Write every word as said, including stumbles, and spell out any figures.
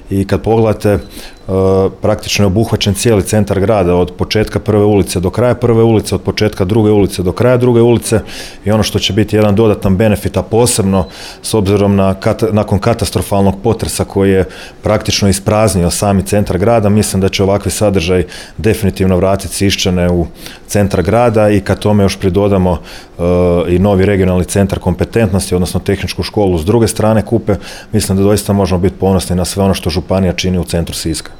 i kad pogledate praktično je obuhvaćen cijeli centar grada od početka prve ulice do kraja prve ulice, od početka druge ulice do kraja druge ulice i ono što će biti jedan dodatan benefit, a posebno s obzirom na nakon katastrofalnog potresa koji je praktično ispraznio sami centar grada, mislim da će ovakvi sadržaj definitivno vratiti Siščane u centar grada i kad tome još pridodamo uh, i novi regionalni centar kompetentnosti, odnosno tehničku školu s druge strane Kupe, mislim da doista možemo biti ponosni na sve ono što županija čini u centru Siska.